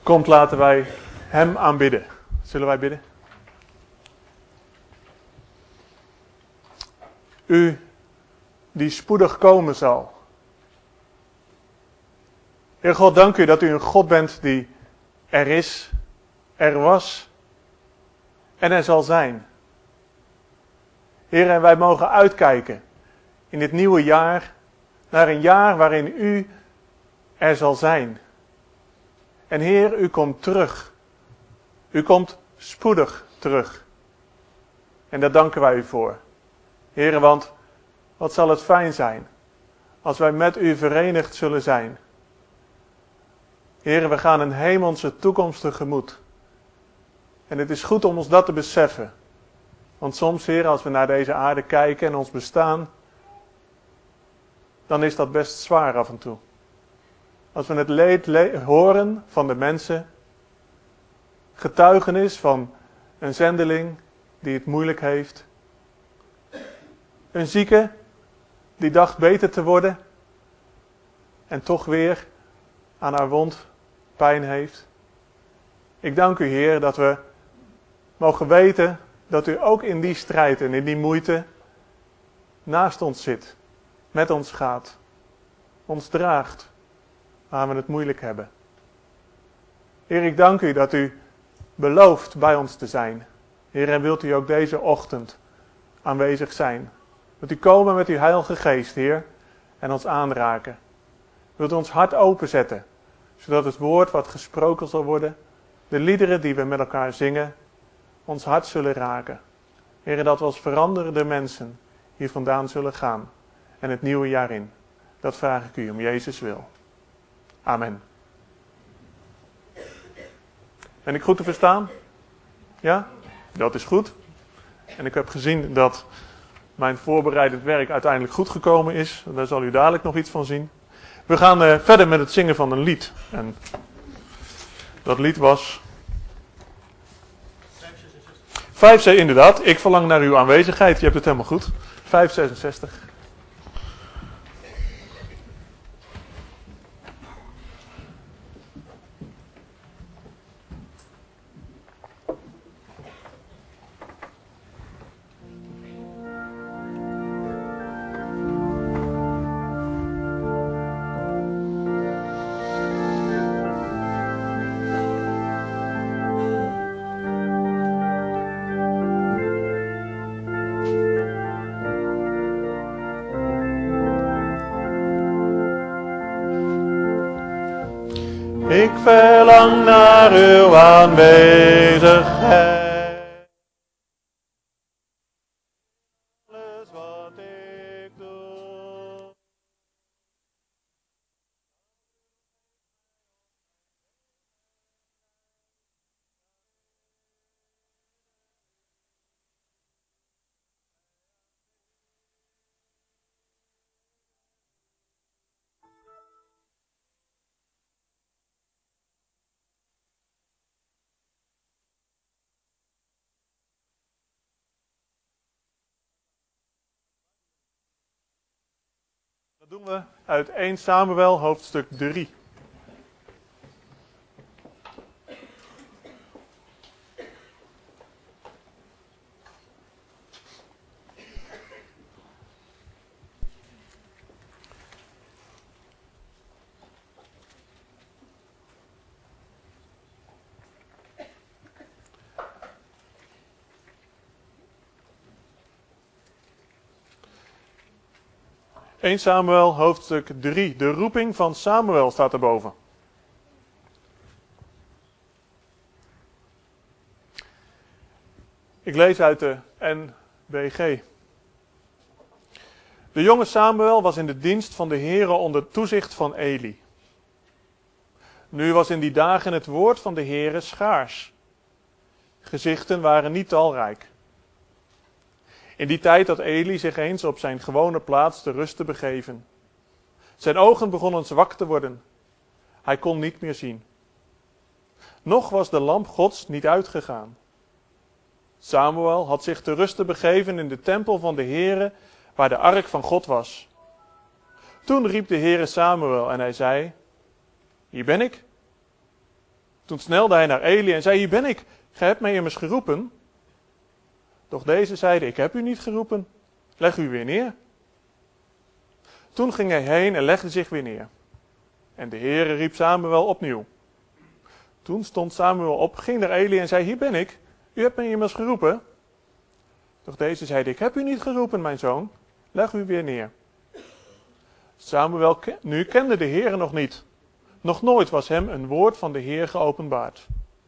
Komt, laten wij hem aanbidden. Zullen wij bidden? U die spoedig komen zal. Heer God, dank u dat u een God bent die er is, er was en er zal zijn. Heer, en wij mogen uitkijken in dit nieuwe jaar naar een jaar waarin u er zal zijn. En Heer, u komt terug. U komt spoedig terug. En daar danken wij u voor. Heer, want wat zal het fijn zijn als wij met u verenigd zullen zijn. Heer, we gaan een hemelse toekomst tegemoet. En het is goed om ons dat te beseffen. Want soms, Heer, als we naar deze aarde kijken en ons bestaan, dan is dat best zwaar af en toe. Als we het leed horen van de mensen, getuigenis van een zendeling die het moeilijk heeft, een zieke die dacht beter te worden en toch weer aan haar wond pijn heeft. Ik dank u, Heer, dat we mogen weten dat u ook in die strijd en in die moeite naast ons zit, met ons gaat, ons draagt waar we het moeilijk hebben. Heer, ik dank u dat u belooft bij ons te zijn. Heer, en wilt u ook deze ochtend aanwezig zijn. Wilt u komen met uw Heilige Geest, Heer, en ons aanraken. Wilt u ons hart openzetten, zodat het woord wat gesproken zal worden, de liederen die we met elkaar zingen, ons hart zullen raken. Heer, dat we als veranderde mensen hier vandaan zullen gaan en het nieuwe jaar in. Dat vraag ik u om Jezus wil. Amen. Ben ik goed te verstaan? Ja? Dat is goed. En ik heb gezien dat mijn voorbereidend werk uiteindelijk goed gekomen is. Daar zal u dadelijk nog iets van zien. We gaan verder met het zingen van een lied. En dat lied was 566. Inderdaad, ik verlang naar uw aanwezigheid. Je hebt het helemaal goed. 566. Ik verlang naar uw aanwezigheid. Alles wat ik doe. Dat doen we uit 1 Samuel hoofdstuk 3. (1 Samuel hoofdstuk 3. De roeping van Samuel staat erboven. Ik lees uit de NBG. De jonge Samuel was in de dienst van de Heere onder toezicht van Eli. Nu was in die dagen het woord van de Heere schaars. Gezichten waren niet talrijk. In die tijd had Eli zich eens op zijn gewone plaats te rust te begeven. Zijn ogen begonnen zwak te worden. Hij kon niet meer zien. Nog was de lamp Gods niet uitgegaan. Samuel had zich te rust begeven in de tempel van de Heere, waar de ark van God was. Toen riep de Heere Samuel en hij zei: Hier ben ik. Toen snelde hij naar Eli en zei, hier ben ik, gij hebt mij immers geroepen. Doch deze zeide, ik heb u niet geroepen, leg u weer neer. Toen ging hij heen en legde zich weer neer. En de Heere riep Samuel opnieuw. Toen stond Samuel op, ging naar Eli en zei, hier ben ik, u hebt mij immers geroepen. Doch deze zeide, ik heb u niet geroepen, mijn zoon, leg u weer neer. Samuel nu kende de Heere nog niet. Nog nooit was hem een woord van de Heer geopenbaard.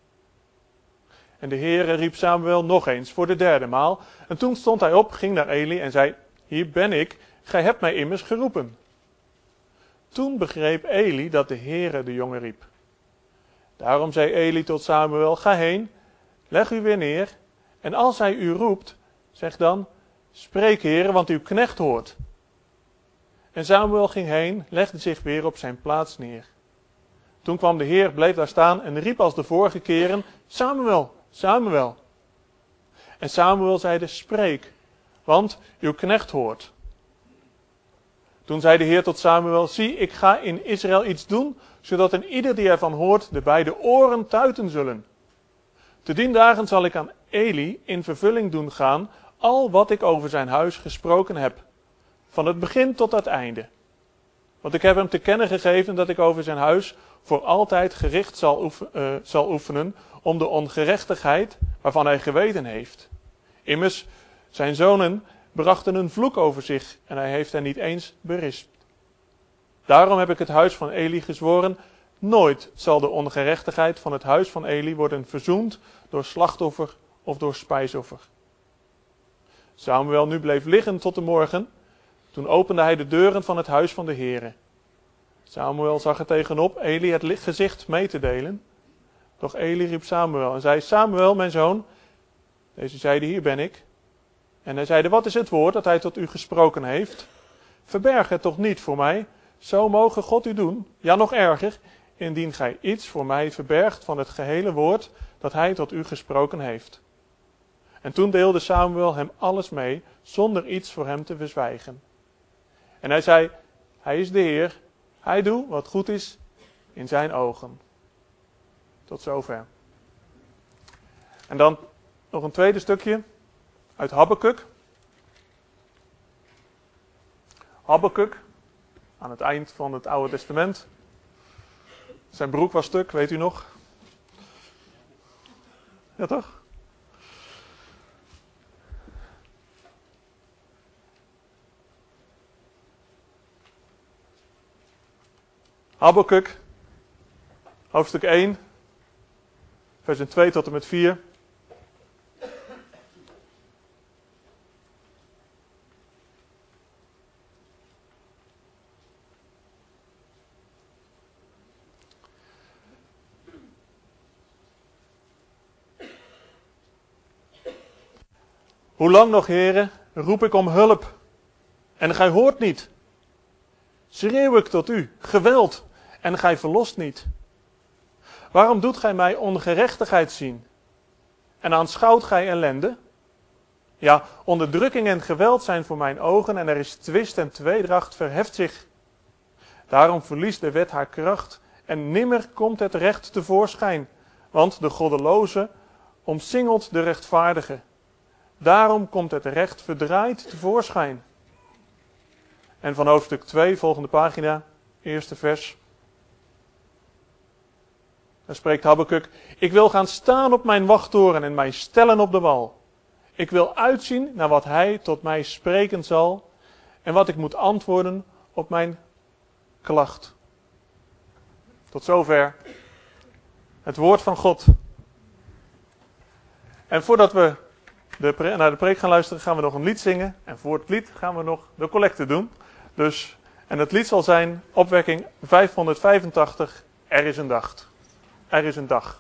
En de Heere riep Samuel nog eens voor de derde maal. En toen stond hij op, ging naar Eli en zei, hier ben ik, gij hebt mij immers geroepen. Toen begreep Eli dat de Heere de jongen riep. Daarom zei Eli tot Samuel, ga heen, leg u weer neer. En als hij u roept, zeg dan, spreek Heere, want uw knecht hoort. En Samuel ging heen, legde zich weer op zijn plaats neer. Toen kwam de Heer, bleef daar staan en riep als de vorige keren, Samuel, Samuel. En Samuel zeide, spreek, want uw knecht hoort. Toen zei de Heer tot Samuel, zie, ik ga in Israël iets doen, zodat een ieder die ervan hoort, de beide oren tuiten zullen. Te dien dagen zal ik aan Eli in vervulling doen gaan, al wat ik over zijn huis gesproken heb, van het begin tot het einde. Want ik heb hem te kennen gegeven dat ik over zijn huis voor altijd gericht zal oefenen om de ongerechtigheid waarvan hij geweten heeft. Immers, zijn zonen brachten een vloek over zich en hij heeft hen niet eens berispt. Daarom heb ik het huis van Eli gezworen, nooit zal de ongerechtigheid van het huis van Eli worden verzoend door slachtoffer of door spijsoffer. Samuel nu bleef liggen tot de morgen. Toen opende hij de deuren van het huis van de Heere. Samuel zag er tegenop Eli het gezicht mee te delen. Doch Eli riep Samuel en zei, Samuel, mijn zoon. Deze zeide, hier ben ik. En hij zeide, wat is het woord dat hij tot u gesproken heeft? Verberg het toch niet voor mij, zo moge God u doen, ja nog erger, indien gij iets voor mij verbergt van het gehele woord dat hij tot u gesproken heeft. En toen deelde Samuel hem alles mee, zonder iets voor hem te verzwijgen. En hij zei, hij is de Heer, hij doet wat goed is in zijn ogen. Tot zover. En dan nog een tweede stukje uit Habakuk. Habakuk, aan het eind van het Oude Testament. Zijn broek was stuk, weet u nog? Ja toch? Habakuk, hoofdstuk 1, versen 2 tot en met 4. Hoe lang nog, heren, roep ik om hulp en gij hoort niet. Schreeuw ik tot u, geweld, en gij verlost niet. Waarom doet gij mij ongerechtigheid zien en aanschouwt gij ellende? Ja, onderdrukking en geweld zijn voor mijn ogen en er is twist en tweedracht verheft zich. Daarom verliest de wet haar kracht en nimmer komt het recht tevoorschijn, want de goddeloze omsingelt de rechtvaardige. Daarom komt het recht verdraaid tevoorschijn. En van hoofdstuk 2, volgende pagina, eerste vers. Daar spreekt Habakuk, ik wil gaan staan op mijn wachttoren en mij stellen op de wal. Ik wil uitzien naar wat hij tot mij spreken zal en wat ik moet antwoorden op mijn klacht. Tot zover het woord van God. En voordat we naar de preek gaan luisteren, gaan we nog een lied zingen. En voor het lied gaan we nog de collecte doen. En het lied zal zijn opwekking 585, er is een dag. Er is een dag.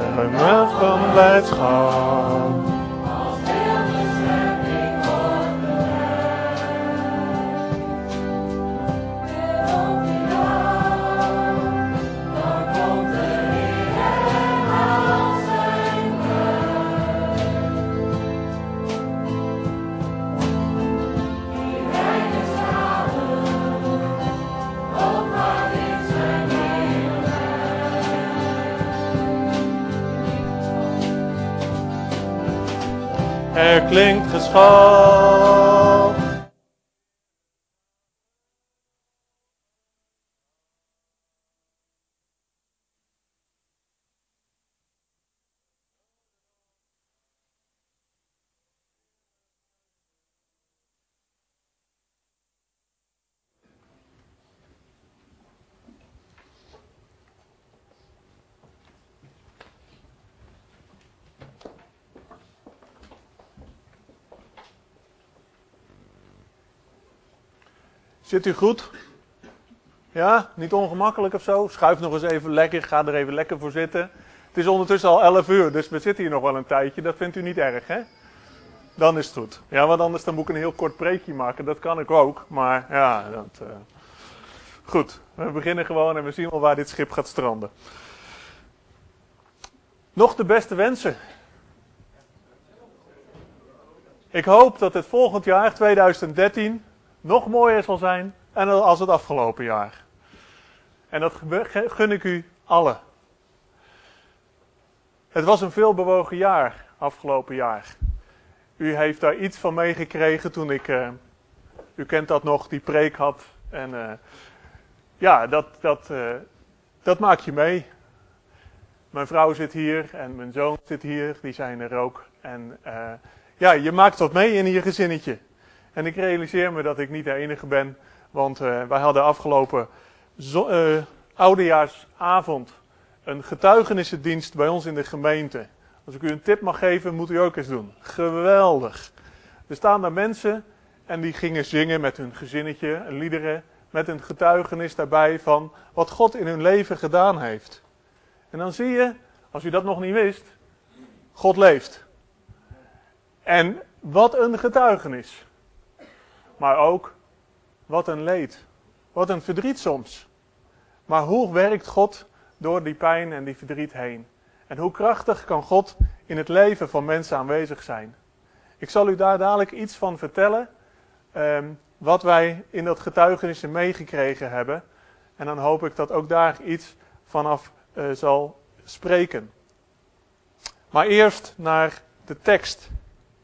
gemeld van blijdschap. Er klinkt geschal. Zit u goed? Ja, niet ongemakkelijk of zo? Schuif nog eens even lekker, ga er even lekker voor zitten. Het is ondertussen al 11 uur, dus we zitten hier nog wel een tijdje. Dat vindt u niet erg, hè? Dan is het goed. Ja, want anders dan moet ik een heel kort preekje maken. Dat kan ik ook, maar ja, dat... Goed, we beginnen gewoon en we zien wel waar dit schip gaat stranden. Nog de beste wensen. Ik hoop dat het volgend jaar, 2013, nog mooier zal zijn als het afgelopen jaar. En dat gun ik u allen. Het was een veelbewogen jaar, afgelopen jaar. U heeft daar iets van meegekregen toen ik, u kent dat nog, die preek had. En ja, dat maak je mee. Mijn vrouw zit hier en mijn zoon zit hier, die zijn er ook. En ja, je maakt wat mee in je gezinnetje. En ik realiseer me dat ik niet de enige ben, want wij hadden afgelopen oudejaarsavond een getuigenissendienst bij ons in de gemeente. Als ik u een tip mag geven, moet u ook eens doen. Geweldig. Er staan daar mensen en die gingen zingen met hun gezinnetje, liederen, met een getuigenis daarbij van wat God in hun leven gedaan heeft. En dan zie je, als u dat nog niet wist, God leeft. En wat een getuigenis. Maar ook, wat een leed. Wat een verdriet soms. Maar hoe werkt God door die pijn en die verdriet heen? En hoe krachtig kan God in het leven van mensen aanwezig zijn? Ik zal u daar dadelijk iets van vertellen. Wat wij in dat getuigenis meegekregen hebben. En dan hoop ik dat ook daar iets vanaf zal spreken. Maar eerst naar de tekst.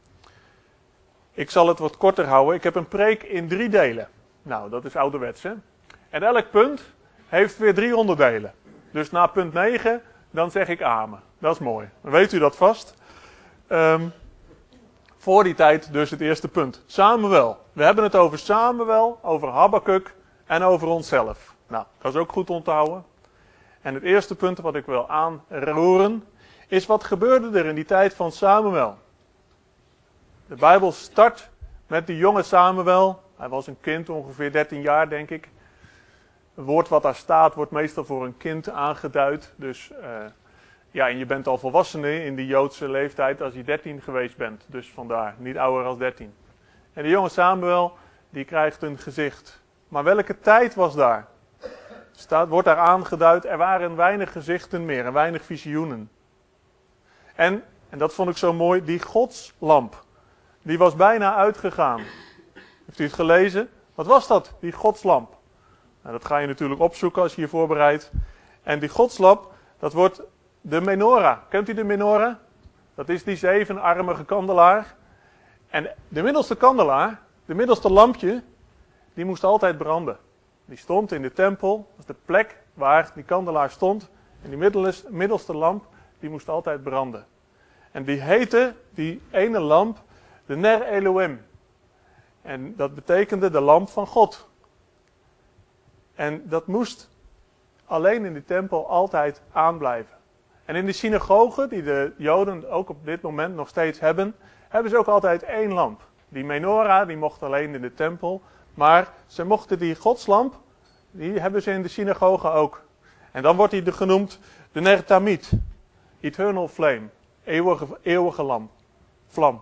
Ik zal het wat korter houden. Ik heb een preek in 3 delen. Nou, dat is ouderwets, hè? En elk punt heeft weer 3 onderdelen. Dus na punt 9, dan zeg ik amen. Dat is mooi. Dan weet u dat vast. Voor die tijd dus het eerste punt. Samuel. We hebben het over Samuel, over Habakuk en over onszelf. Nou, dat is ook goed onthouden. En het eerste punt wat ik wil aanroeren is wat gebeurde er in die tijd van Samuel. De Bijbel start met de jonge Samuel. Hij was een kind, ongeveer 13 jaar denk ik. Het woord wat daar staat wordt meestal voor een kind aangeduid. Dus ja, en je bent al volwassene in die Joodse leeftijd als je 13 geweest bent. Dus vandaar, niet ouder dan 13. En de jonge Samuel, die krijgt een gezicht. Maar welke tijd was daar? Wordt daar aangeduid, er waren weinig gezichten meer en weinig visioenen. En dat vond ik zo mooi, die godslamp. Die was bijna uitgegaan. Heeft u het gelezen? Wat was dat, die godslamp? Nou, dat ga je natuurlijk opzoeken als je je voorbereidt. En die godslamp, dat wordt de menorah. Kent u de menorah? Dat is die 7-armige kandelaar. En de middelste kandelaar, de middelste lampje, die moest altijd branden. Die stond in de tempel, dat is de plek waar die kandelaar stond. En die middelste lamp, die moest altijd branden. En die heette, die ene lamp, de Ner Elohim. En dat betekende de lamp van God. En dat moest alleen in de tempel altijd aanblijven. En in de synagogen, die de Joden ook op dit moment nog steeds hebben, hebben ze ook altijd 1 lamp. Die menorah, die mocht alleen in de tempel. Maar ze mochten die godslamp, die hebben ze in de synagogen ook. En dan wordt die genoemd de Ner Tamid. Eternal flame. Eeuwige vlam.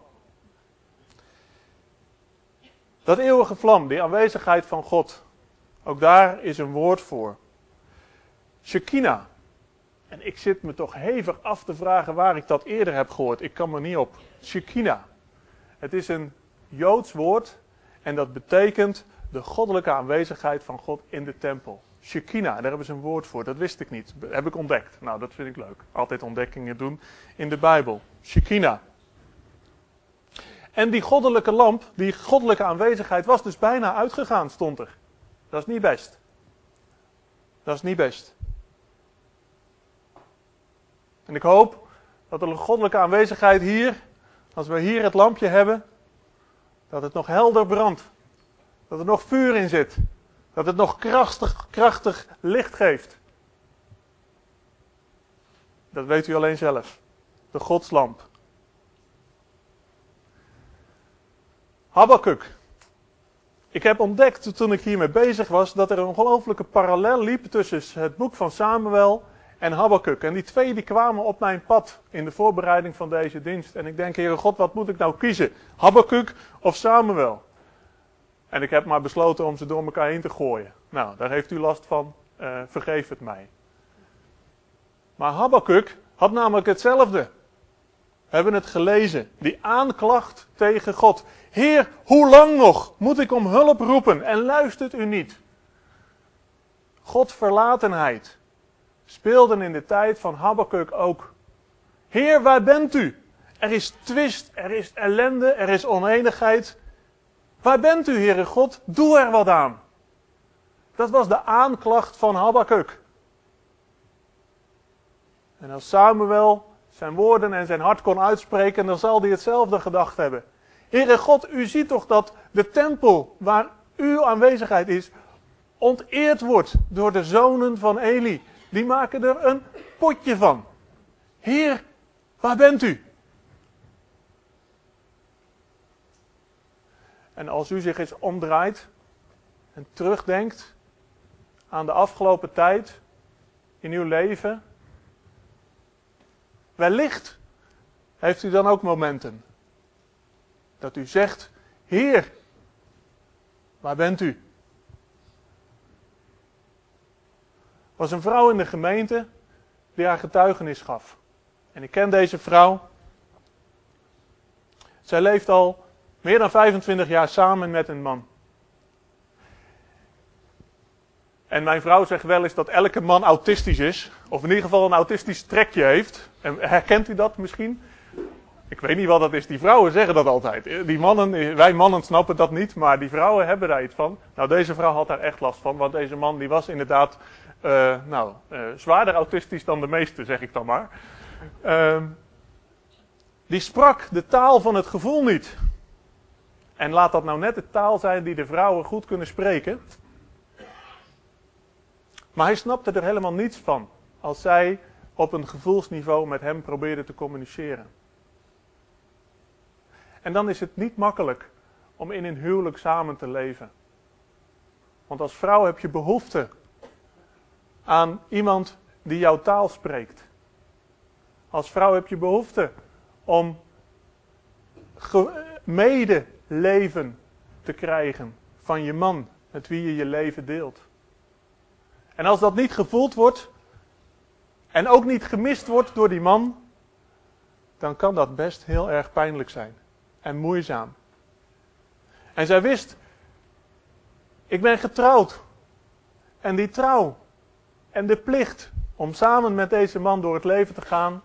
Dat eeuwige vlam, die aanwezigheid van God. Ook daar is een woord voor. Shekinah. En ik zit me toch hevig af te vragen waar ik dat eerder heb gehoord. Ik kan me niet op. Shekinah. Het is een Joods woord. En dat betekent de goddelijke aanwezigheid van God in de tempel. Shekinah, daar hebben ze een woord voor. Dat wist ik niet. Dat heb ik ontdekt. Nou, dat vind ik leuk. Altijd ontdekkingen doen in de Bijbel. Shekinah. En die goddelijke lamp, die goddelijke aanwezigheid was dus bijna uitgegaan, stond er. Dat is niet best. Dat is niet best. En ik hoop dat de goddelijke aanwezigheid hier, als we hier het lampje hebben, dat het nog helder brandt. Dat er nog vuur in zit. Dat het nog krachtig licht geeft. Dat weet u alleen zelf. De godslamp. Habakuk. Ik heb ontdekt toen ik hiermee bezig was dat er een ongelooflijke parallel liep tussen het boek van Samuel en Habakuk. En die twee die kwamen op mijn pad in de voorbereiding van deze dienst. En ik denk, Heere God, wat moet ik nou kiezen? Habakuk of Samuel? En ik heb maar besloten om ze door elkaar heen te gooien. Nou, daar heeft u last van. Vergeef het mij. Maar Habakuk had namelijk hetzelfde. We hebben het gelezen. Die aanklacht tegen God. Heer, hoe lang nog moet ik om hulp roepen en luistert u niet? Godverlatenheid speelden in de tijd van Habakuk ook. Heer, waar bent u? Er is twist, er is ellende, er is oneenigheid. Waar bent u, Heere God? Doe er wat aan. Dat was de aanklacht van Habakuk. En als Samuel zijn woorden en zijn hart kon uitspreken, dan zal hij hetzelfde gedacht hebben. Heere God, u ziet toch dat de tempel waar uw aanwezigheid is, onteerd wordt door de zonen van Eli. Die maken er een potje van. Heer, waar bent u? En als u zich eens omdraait en terugdenkt aan de afgelopen tijd in uw leven, wellicht heeft u dan ook momenten dat u zegt, Heer, waar bent u? Er was een vrouw in de gemeente die haar getuigenis gaf. En ik ken deze vrouw. Zij leeft al meer dan 25 jaar samen met een man. En mijn vrouw zegt wel eens dat elke man autistisch is. Of in ieder geval een autistisch trekje heeft. En herkent u dat misschien? Ik weet niet wat dat is. Die vrouwen zeggen dat altijd. Die mannen, wij mannen snappen dat niet. Maar die vrouwen hebben daar iets van. Nou, deze vrouw had daar echt last van. Want deze man die was inderdaad zwaarder autistisch dan de meeste, zeg ik dan maar. Die sprak de taal van het gevoel niet. En laat dat nou net de taal zijn die de vrouwen goed kunnen spreken. Maar hij snapte er helemaal niets van als zij op een gevoelsniveau met hem probeerde te communiceren. En dan is het niet makkelijk om in een huwelijk samen te leven. Want als vrouw heb je behoefte aan iemand die jouw taal spreekt. Als vrouw heb je behoefte om medeleven te krijgen van je man met wie je je leven deelt. En als dat niet gevoeld wordt en ook niet gemist wordt door die man, dan kan dat best heel erg pijnlijk zijn en moeizaam. En zij wist, ik ben getrouwd. En die trouw en de plicht om samen met deze man door het leven te gaan,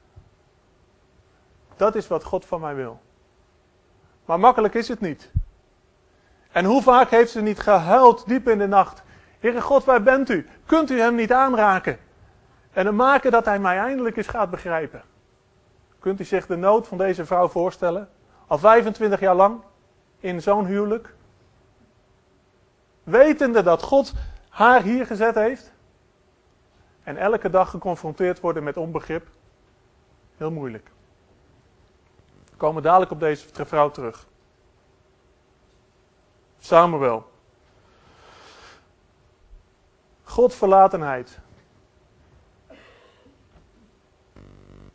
dat is wat God van mij wil. Maar makkelijk is het niet. En hoe vaak heeft ze niet gehuild diep in de nacht. Heere God, waar bent u? Kunt u hem niet aanraken? En hem maken dat hij mij eindelijk eens gaat begrijpen. Kunt u zich de nood van deze vrouw voorstellen? Al 25 jaar lang in zo'n huwelijk. Wetende dat God haar hier gezet heeft. En elke dag geconfronteerd worden met onbegrip. Heel moeilijk. We komen dadelijk op deze vrouw terug. Samuel. Godverlatenheid.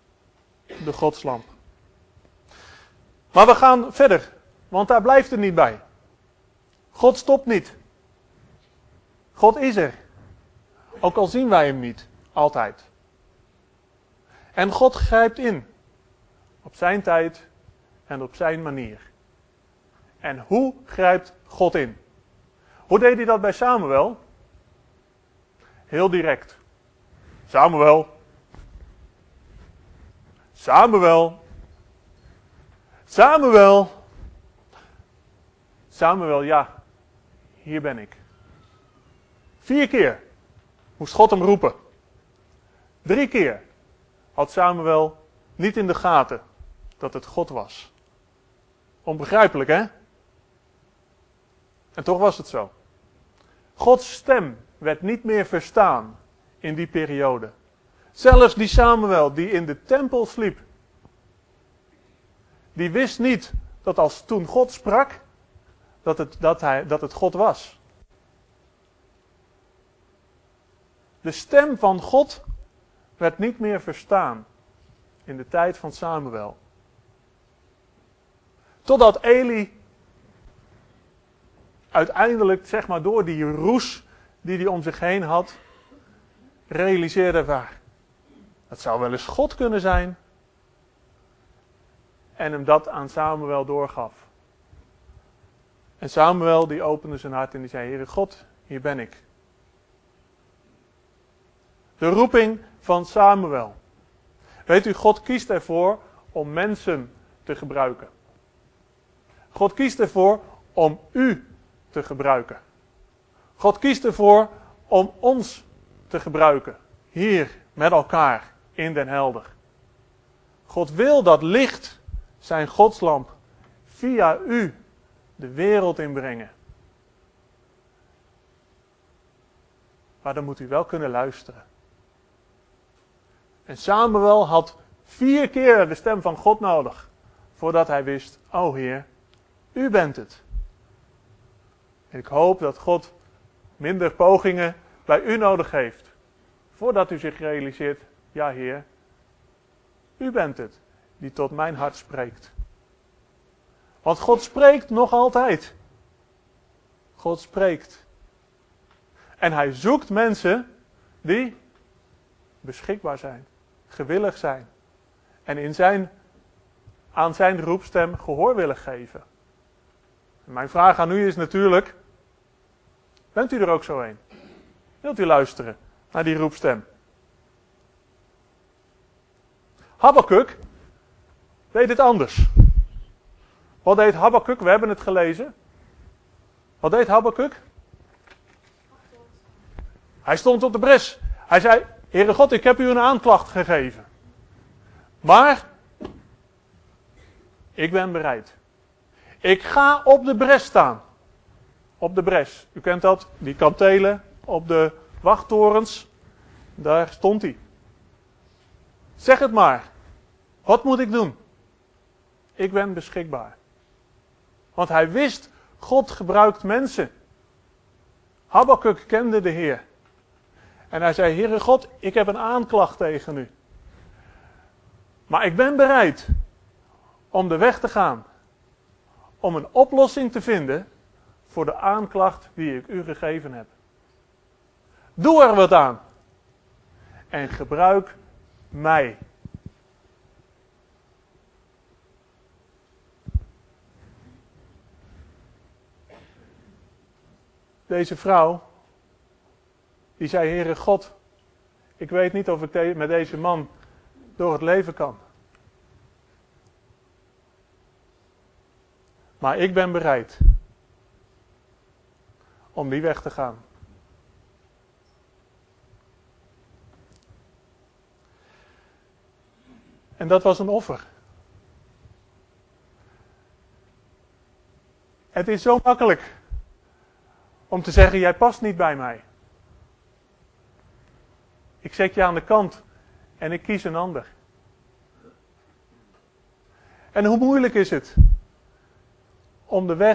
de godslamp. Maar we gaan verder, want daar blijft het niet bij. God stopt niet. God is er. Ook al zien wij hem niet, altijd. En God grijpt in. Op zijn tijd en op zijn manier. En hoe grijpt God in? Hoe deed hij dat bij Samuel? Heel direct. Samuel. Samuel. Samuel. Samuel, ja. Hier ben ik. 4 keer moest God hem roepen. 3 keer had Samuel niet in de gaten dat het God was. Onbegrijpelijk, hè? En toch was het zo. Gods stem werd niet meer verstaan in die periode. Zelfs die Samuel die in de tempel sliep, die wist niet dat als toen God sprak, dat het God was. De stem van God werd niet meer verstaan in de tijd van Samuel. Totdat Eli uiteindelijk, zeg maar door die roes die hij om zich heen had, realiseerde waar. Het zou wel eens God kunnen zijn. En hem dat aan Samuel doorgaf. En Samuel die opende zijn hart en die zei, Heere God, hier ben ik. De roeping van Samuel. Weet u, God kiest ervoor om mensen te gebruiken. God kiest ervoor om u te gebruiken. God kiest ervoor om ons te gebruiken. Hier met elkaar in Den Helder. God wil dat licht, zijn godslamp, via u de wereld inbrengen. Maar dan moet u wel kunnen luisteren. En Samuel had 4 keer de stem van God nodig. Voordat hij wist, oh Heer, u bent het. En ik hoop dat God minder pogingen bij u nodig heeft. Voordat u zich realiseert, ja Heer, u bent het die tot mijn hart spreekt. Want God spreekt nog altijd. God spreekt. En hij zoekt mensen die beschikbaar zijn, gewillig zijn. En aan zijn roepstem gehoor willen geven. En mijn vraag aan u is natuurlijk, bent u er ook zo een? Wilt u luisteren naar die roepstem? Habakuk deed het anders. Wat deed Habakuk? We hebben het gelezen. Wat deed Habakuk? Hij stond op de bres. Hij zei, Heere God, ik heb u een aanklacht gegeven. Maar, ik ben bereid. Ik ga op de bres staan. Op de bres. U kent dat, die kantelen op de wachttorens. Daar stond hij. Zeg het maar. Wat moet ik doen? Ik ben beschikbaar. Want hij wist, God gebruikt mensen. Habakuk kende de Heer. En hij zei, Heere God, ik heb een aanklacht tegen u. Maar ik ben bereid om de weg te gaan. Om een oplossing te vinden voor de aanklacht die ik u gegeven heb. Doe er wat aan. En gebruik mij. Deze vrouw, die zei, Heere God, ik weet niet of ik met deze man door het leven kan. Maar ik ben bereid om die weg te gaan. En dat was een offer. Het is zo makkelijk om te zeggen, jij past niet bij mij. Ik zet je aan de kant en ik kies een ander. En hoe moeilijk is het om de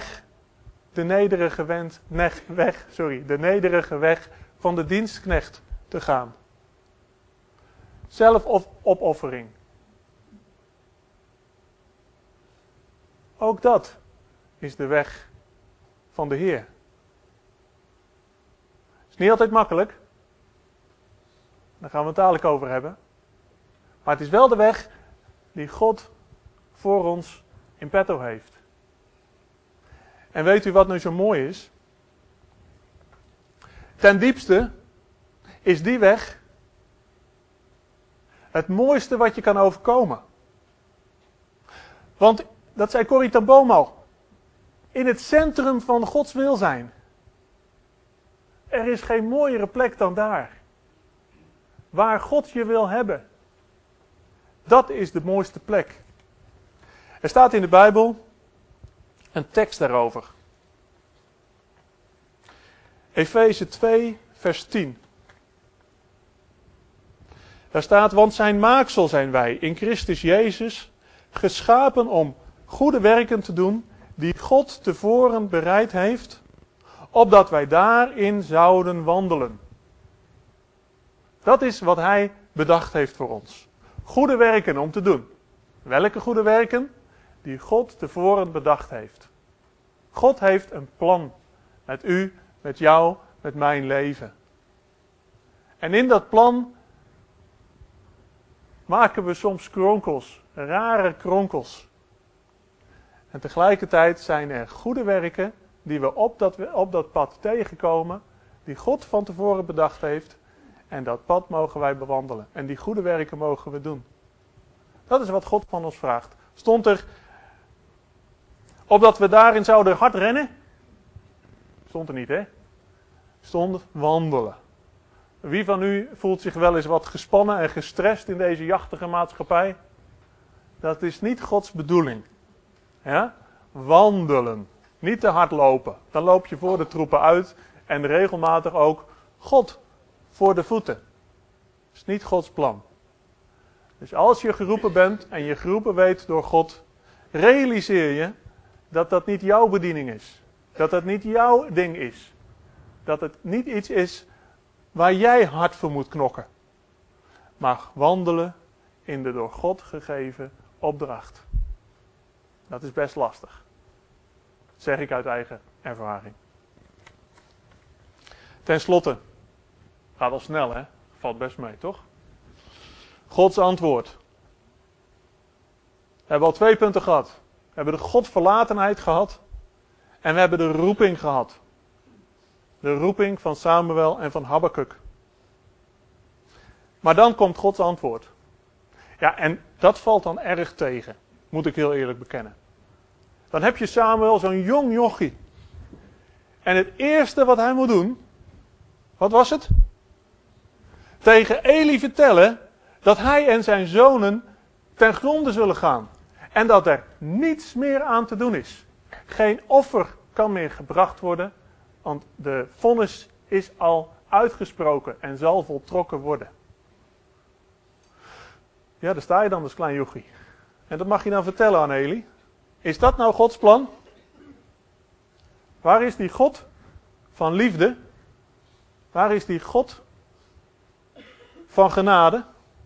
nederige weg van de dienstknecht te gaan. Zelfopoffering. Ook dat is de weg van de Heer. Is niet altijd makkelijk. Daar gaan we het dadelijk over hebben. Maar het is wel de weg die God voor ons in petto heeft. En weet u wat nu zo mooi is? Ten diepste is die weg het mooiste wat je kan overkomen. Want, dat zei Corrie ten Boom al, in het centrum van Gods wil zijn. Er is geen mooiere plek dan daar. Waar God je wil hebben. Dat is de mooiste plek. Er staat in de Bijbel een tekst daarover. Efeze 2, vers 10. Daar staat, want zijn maaksel zijn wij in Christus Jezus, geschapen om goede werken te doen, die God tevoren bereid heeft, opdat wij daarin zouden wandelen. Dat is wat hij bedacht heeft voor ons. Goede werken om te doen. Welke goede werken? Die God tevoren bedacht heeft. God heeft een plan met u, met jou, met mijn leven. En in dat plan maken we soms kronkels, rare kronkels. En tegelijkertijd zijn er goede werken die we op dat pad tegenkomen, die God van tevoren bedacht heeft. En dat pad mogen wij bewandelen. En die goede werken mogen we doen. Dat is wat God van ons vraagt. Stond er, opdat we daarin zouden hard rennen? Stond er niet, hè? Stond wandelen. Wie van u voelt zich wel eens wat gespannen en gestrest in deze jachtige maatschappij? Dat is niet Gods bedoeling. Ja? Wandelen. Niet te hard lopen. Dan loop je voor de troepen uit en regelmatig ook God voor de voeten. Dat is niet Gods plan. Dus als je geroepen bent en je geroepen weet door God, realiseer je dat dat niet jouw bediening is. Dat dat niet jouw ding is. Dat het niet iets is waar jij hard voor moet knokken. Maar wandelen in de door God gegeven opdracht. Dat is best lastig. Dat zeg ik uit eigen ervaring. Ten slotte. Gaat al snel, hè? Valt best mee, toch? Gods antwoord. We hebben al 2 punten gehad. We hebben de Godverlatenheid gehad. En we hebben de roeping gehad. De roeping van Samuel en van Habakuk. Maar dan komt Gods antwoord. Ja, en dat valt dan erg tegen. Moet ik heel eerlijk bekennen. Dan heb je Samuel, zo'n jong jochie. En het eerste wat hij moet doen. Wat was het? Tegen Eli vertellen dat hij en zijn zonen ten gronde zullen gaan. En dat er niets meer aan te doen is. Geen offer kan meer gebracht worden. Want de vonnis is al uitgesproken en zal voltrokken worden. Ja, daar sta je dan als klein jochie. En dat mag je dan vertellen aan Eli. Is dat nou Gods plan? Waar is die God van liefde? Waar is die God van genade?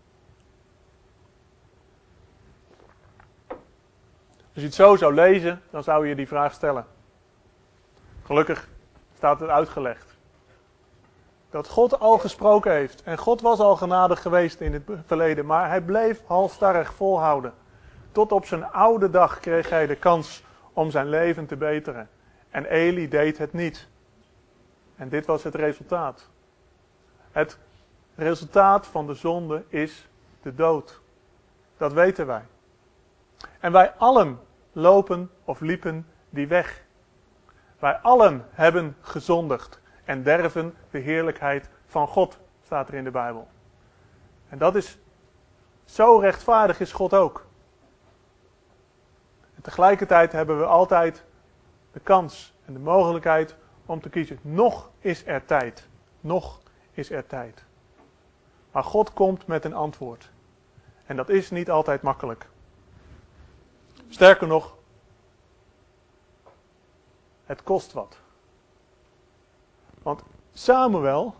Als je het zo zou lezen, dan zou je die vraag stellen. Gelukkig staat het uitgelegd. Dat God al gesproken heeft. En God was al genadig geweest in het verleden. Maar hij bleef halstarrig volhouden. Tot op zijn oude dag kreeg hij de kans om zijn leven te beteren. En Eli deed het niet. En dit was het resultaat. Het resultaat van de zonde is de dood. Dat weten wij. En wij allen lopen of liepen die weg. Wij allen hebben gezondigd en derven de heerlijkheid van God, staat er in de Bijbel. En dat is, zo rechtvaardig is God ook. En tegelijkertijd hebben we altijd de kans en de mogelijkheid om te kiezen. Nog is er tijd. Nog is er tijd. Maar God komt met een antwoord. En dat is niet altijd makkelijk. Sterker nog, het kost wat. Want Samuel,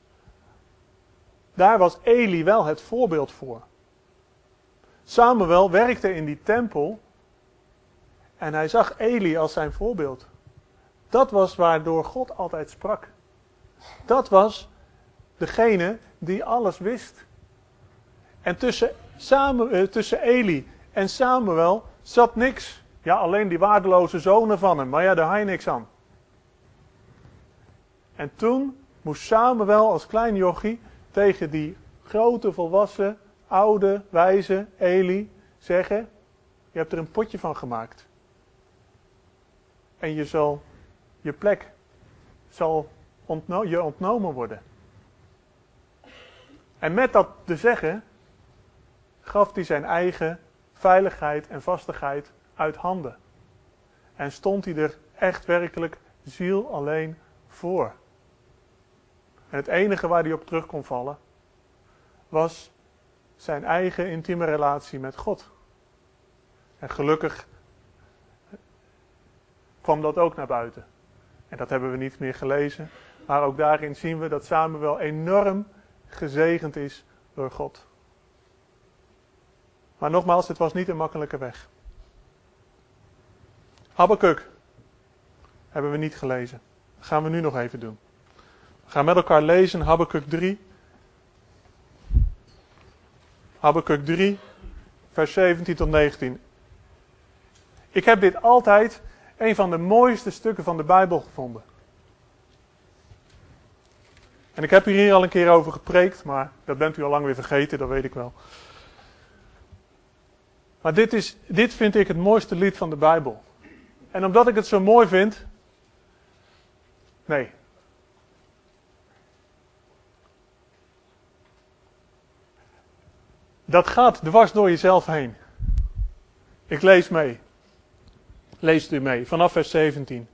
daar was Eli wel het voorbeeld voor. Samuel werkte in die tempel En hij zag Eli als zijn voorbeeld. Dat was waardoor God altijd sprak. Dat was degene die alles wist. En tussen Eli en Samuel zat niks. Ja, alleen die waardeloze zonen van hem. Maar ja, daar had je niks aan. En toen moest Samuel als klein jochie tegen die grote, volwassen, oude, wijze Eli zeggen: je hebt er een potje van gemaakt. En je plek zal je ontnomen worden. En met dat te zeggen, gaf hij zijn eigen veiligheid en vastigheid uit handen. En stond hij er echt werkelijk ziel alleen voor. En het enige waar hij op terug kon vallen, was zijn eigen intieme relatie met God. En gelukkig kwam dat ook naar buiten. En dat hebben we niet meer gelezen. Maar ook daarin zien we dat Samuel enorm gezegend is door God. Maar nogmaals, het was niet een makkelijke weg. Habakuk hebben we niet gelezen. Dat gaan we nu nog even doen. We gaan met elkaar lezen Habakuk 3. Habakuk 3, vers 17 tot 19. Ik heb dit altijd een van de mooiste stukken van de Bijbel gevonden. En ik heb hier al een keer over gepreekt, maar dat bent u al lang weer vergeten, dat weet ik wel. Maar dit vind ik het mooiste lied van de Bijbel. En omdat ik het zo mooi vind... Nee. Dat gaat dwars door jezelf heen. Ik lees mee. Leest u mee, vanaf vers 17.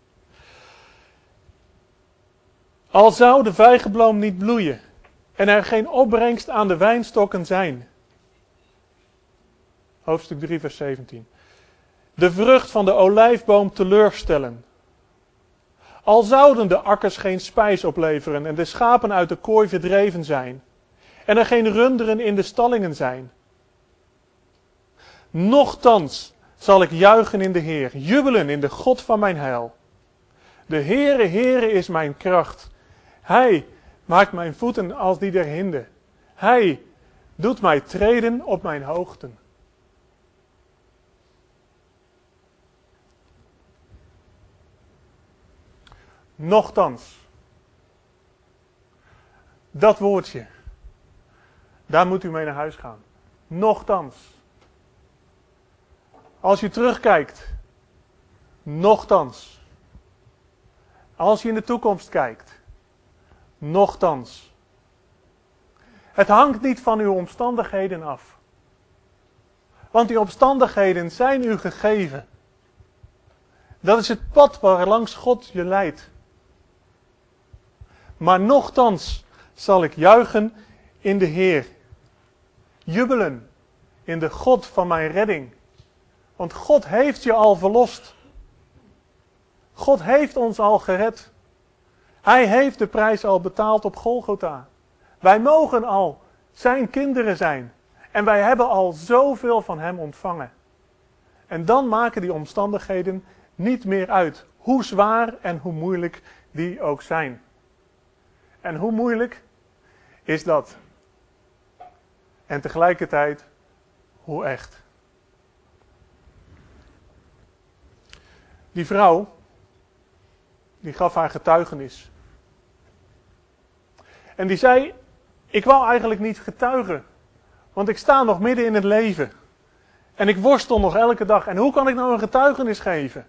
Al zou de vijgenboom niet bloeien en er geen opbrengst aan de wijnstokken zijn. Hoofdstuk 3, vers 17. De vrucht van de olijfboom teleurstellen. Al zouden de akkers geen spijs opleveren en de schapen uit de kooi verdreven zijn. En er geen runderen in de stallingen zijn. Nochtans zal ik juichen in de Heer, jubelen in de God van mijn heil. De Heere is mijn kracht. Hij maakt mijn voeten als die der hinde. Hij doet mij treden op mijn hoogten. Nochtans. Dat woordje. Daar moet u mee naar huis gaan. Nochtans. Als je terugkijkt. Nochtans. Als je in de toekomst kijkt. Nochtans. Het hangt niet van uw omstandigheden af. Want die omstandigheden zijn u gegeven. Dat is het pad waarlangs God je leidt. Maar nochtans zal ik juichen in de Heer. Jubelen in de God van mijn redding. Want God heeft je al verlost. God heeft ons al gered. Hij heeft de prijs al betaald op Golgotha. Wij mogen al zijn kinderen zijn. En wij hebben al zoveel van hem ontvangen. En dan maken die omstandigheden niet meer uit. Hoe zwaar en hoe moeilijk die ook zijn. En hoe moeilijk is dat? En tegelijkertijd, hoe echt? Die vrouw, die gaf haar getuigenis. En die zei, ik wou eigenlijk niet getuigen. Want ik sta nog midden in het leven. En ik worstel nog elke dag. En hoe kan ik nou een getuigenis geven?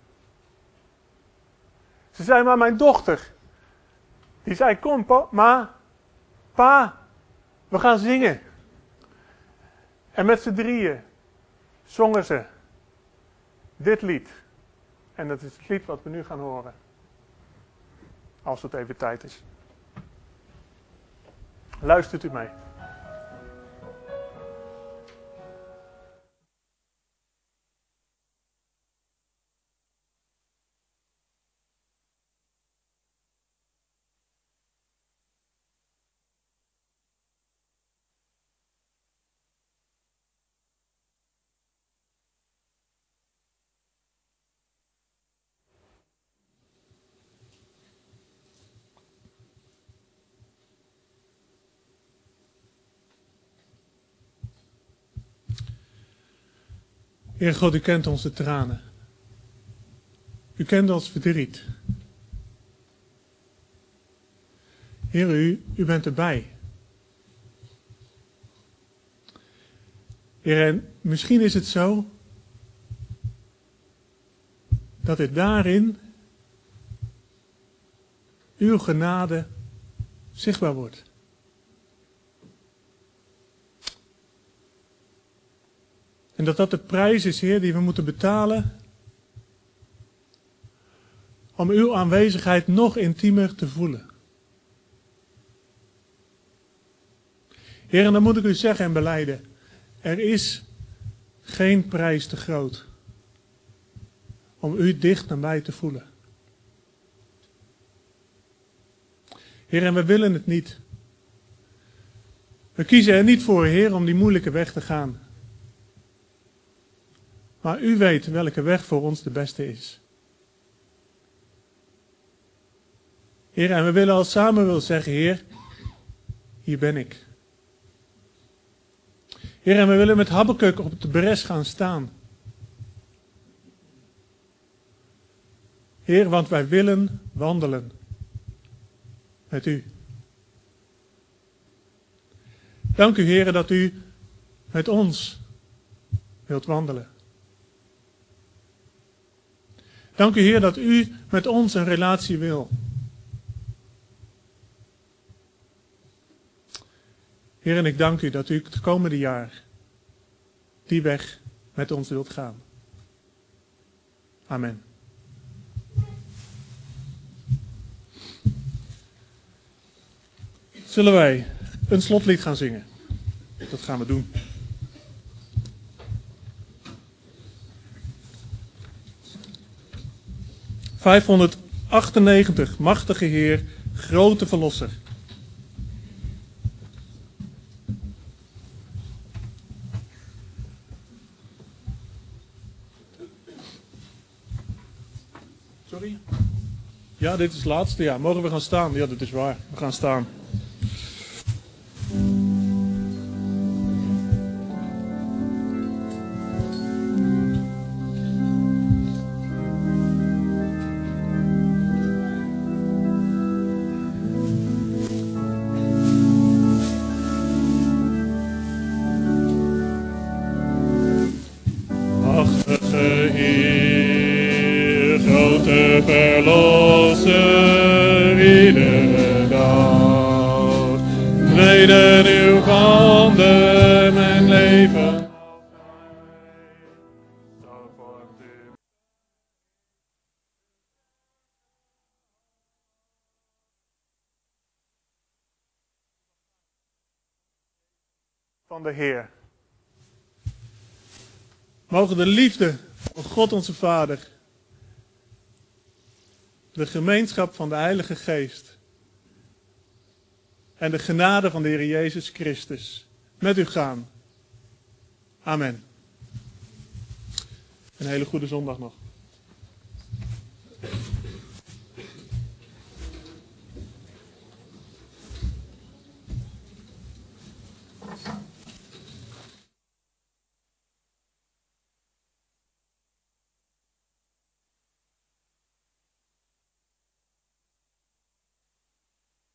Ze zei, maar mijn dochter. Die zei, kom pa, we gaan zingen. En met z'n drieën zongen ze dit lied. En dat is het lied wat we nu gaan horen. Als het even tijd is. Luistert u mee. Heer God, u kent onze tranen. U kent ons verdriet. Heer, u bent erbij. Heer, en misschien is het zo dat het daarin uw genade zichtbaar wordt. En dat de prijs is, Heer, die we moeten betalen om uw aanwezigheid nog intiemer te voelen. Heer, en dan moet ik u zeggen en belijden, er is geen prijs te groot om u dicht naar mij te voelen. Heer, en we willen het niet. We kiezen er niet voor, Heer, om die moeilijke weg te gaan. Maar u weet welke weg voor ons de beste is. Heer, en we willen als Samuel zeggen, Heer, hier ben ik. Heer, en we willen met Habakuk op de bres gaan staan. Heer, want wij willen wandelen met u. Dank u, Heer, dat u met ons wilt wandelen. Dank u, Heer, dat u met ons een relatie wil. Heer, en ik dank u dat u het komende jaar die weg met ons wilt gaan. Amen. Zullen wij een slotlied gaan zingen? Dat gaan we doen. ...598, machtige Heer, grote Verlosser. Sorry? Ja, dit is het laatste. Ja, mogen we gaan staan? Ja, dat is waar. We gaan staan. Machtige Heer, grote Verlosser, iedere dag. Treden uw handen mijn leven afscheid. Zo vormt u Van de Heer. Mogen de liefde van God onze Vader, de gemeenschap van de Heilige Geest en de genade van de Heer Jezus Christus met u gaan. Amen. Een hele goede zondag nog.